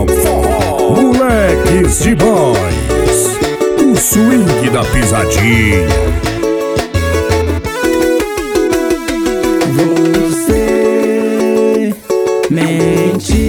Forró, forró. Moleques de Boys, o swing da pisadinha. Você mentiu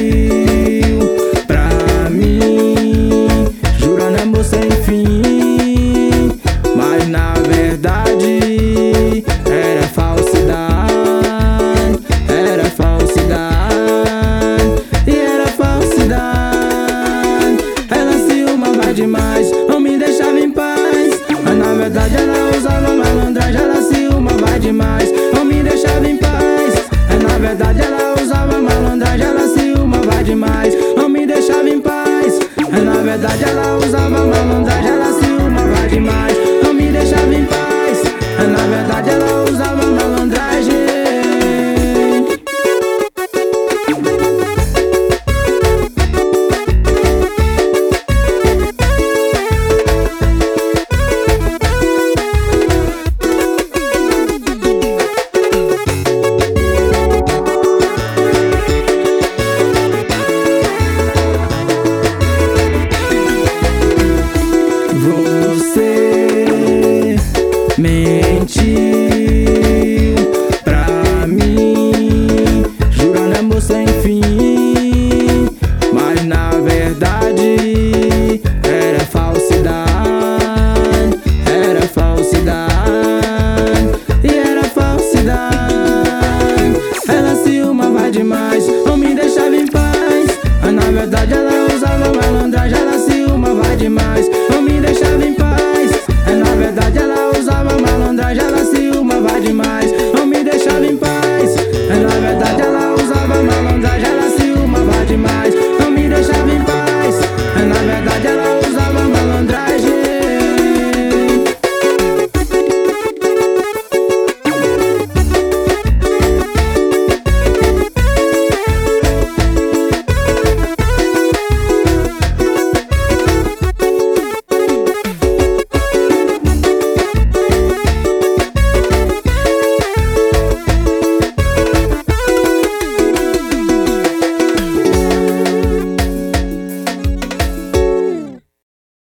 pra mim, jurando amor sem fim, mas na verdade era falsidade, era falsidade, e era falsidade. Ela ciúmava demais, não me deixava em paz, mas na verdade ela usava malandragem. Ela ciúmava demais, não me deixava em paz, na verdade ela usava malandragem. Ela ciúmava demais, não me deixava em paz, na verdade ela usava malandragem. Ela ciúmava demais, não me deixava em paz, na verdade ela usava malandragem. Você mentiu pra mim, jurando amor sem fim, mas na verdade era falsidade, era falsidade, e era falsidade. Ela ciúmava demais, não me deixava em paz, mas na verdade ela